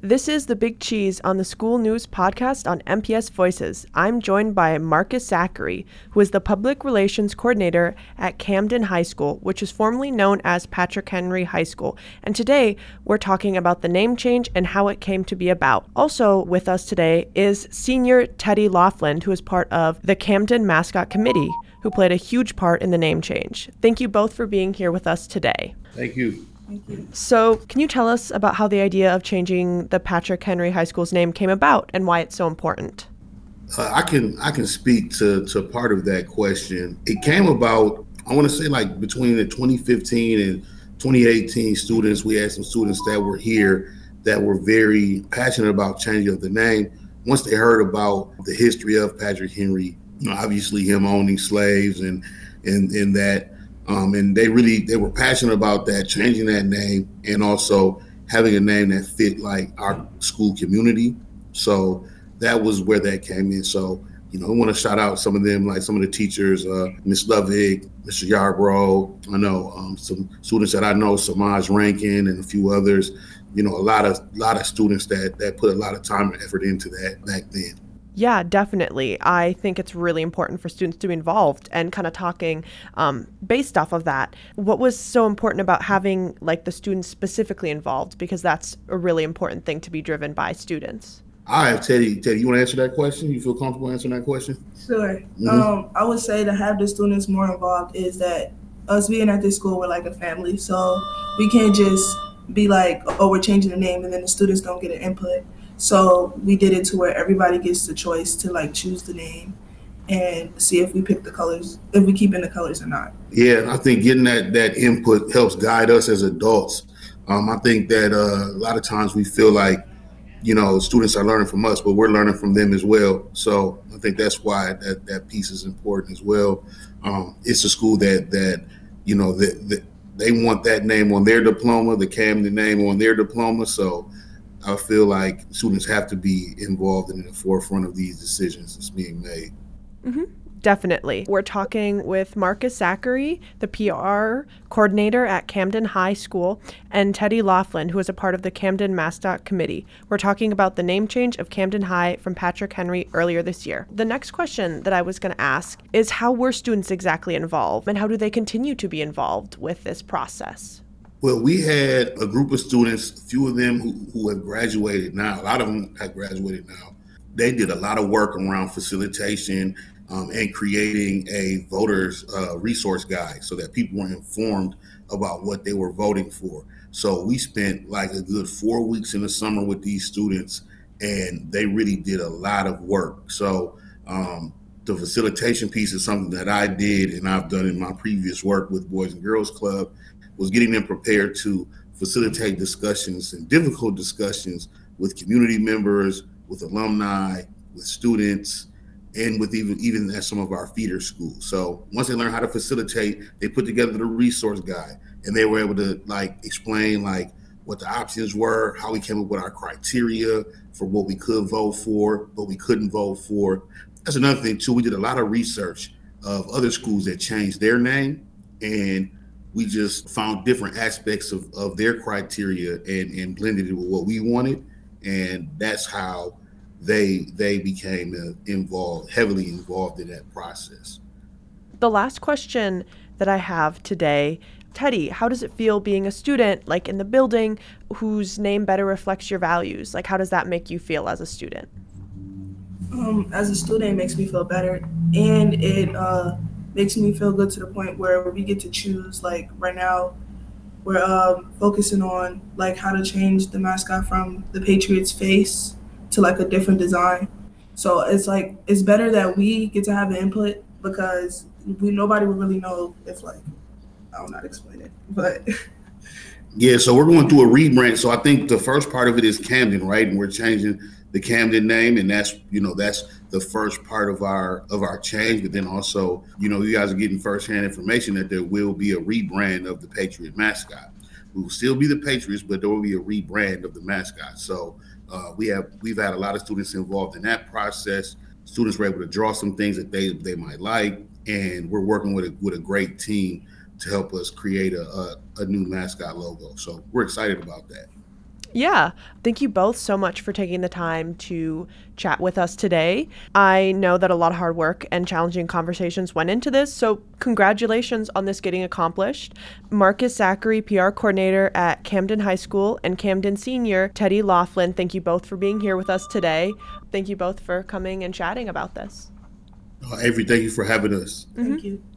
This is The Big Cheese on the School News Podcast on MPS Voices. I'm joined by Marcus Zachary, who is the Public Relations Coordinator at Camden High School, which is formerly known as Patrick Henry High School. And today, we're talking about the name change and how it came to be about. Also with us today is Senior Teddy Laughlin, who is part of the Camden Mascot Committee, who played a huge part in the name change. Thank you both for being here with us today. Thank you. Thank you. So, can you tell us about how the idea of changing the Patrick Henry High School's name came about and why it's so important? I can speak to part of that question. It came about, I want to say, like between the 2015 and 2018 students. We had some students that were here that were very passionate about changing of the name. Once they heard about the history of Patrick Henry, obviously him owning slaves and that. And they were passionate about that, changing that name, and also having a name that fit like our school community. So that was where that came in. So, I want to shout out some of them, like some of the teachers, Ms. Lovick, Mr. Yarbrough. I know some students that I know, Samaj Rankin and a few others. A lot of students that put a lot of time and effort into that back then. Yeah, definitely. I think it's really important for students to be involved, and kind of talking based off of that. What was so important about having like the students specifically involved? Because that's a really important thing to be driven by students. All right, Teddy, you want to answer that question? You feel comfortable answering that question? Sure. Mm-hmm. I would say to have the students more involved is that us being at this school, we're like a family. So we can't just be like, oh, we're changing the name and then the students don't get an input. So we did it to where everybody gets the choice to like choose the name and see if we pick the colors, if we keep in the colors or not. Yeah, I think getting that input helps guide us as adults. I think that a lot of times we feel like, students are learning from us, but we're learning from them as well. So I think that's why that piece is important as well. It's a school that they want that name on their diploma, the Camden name on their diploma. So I feel like students have to be involved in the forefront of these decisions that's being made. Mm-hmm. Definitely. We're talking with Marcus Zachary, the PR coordinator at Camden High School, and Teddy Laughlin, who is a part of the Camden Mascot Committee. We're talking about the name change of Camden High from Patrick Henry earlier this year. The next question that I was going to ask is, how were students exactly involved, and how do they continue to be involved with this process? Well, we had a group of students, a few of them who have graduated now. A lot of them have graduated now. They did a lot of work around facilitation and creating a voters resource guide so that people were informed about what they were voting for. So we spent like a good 4 weeks in the summer with these students, and they really did a lot of work. So the facilitation piece is something that I did and I've done in my previous work with Boys and Girls Club, was getting them prepared to facilitate discussions and difficult discussions with community members, with alumni, with students, and with even at some of our feeder schools. So once they learn how to facilitate, they put together the resource guide, and they were able to like explain like what the options were, how we came up with our criteria for what we could vote for, what we couldn't vote for. That's another thing too. We did a lot of research of other schools that changed their name, and we just found different aspects of their criteria and blended it with what we wanted. And that's how they became heavily involved in that process. The last question that I have today, Teddy, how does it feel being a student, like in the building, whose name better reflects your values? Like, how does that make you feel as a student? As a student, it makes me feel better, and it makes me feel good to the point where we get to choose. Like right now, we're focusing on like how to change the mascot from the Patriots face to like a different design. So it's better that we get to have an input, because nobody will really know if like, I don't know how to explain it, but yeah. So we're going through a rebrand. So I think the first part of it is Camden, right? And we're changing the Camden name, and that's the first part of our change. But then also, you guys are getting firsthand information that there will be a rebrand of the Patriot mascot. We will still be the Patriots, but there will be a rebrand of the mascot. So we've had a lot of students involved in that process. Students were able to draw some things that they might like, and we're working with a great team to help us create a new mascot logo. So we're excited about that. Yeah. Thank you both so much for taking the time to chat with us today. I know that a lot of hard work and challenging conversations went into this, so congratulations on this getting accomplished. Marcus Zachary, PR coordinator at Camden High School, and Camden senior Teddy Laughlin, thank you both for being here with us today. Thank you both for coming and chatting about this. Avery, thank you for having us. Thank you.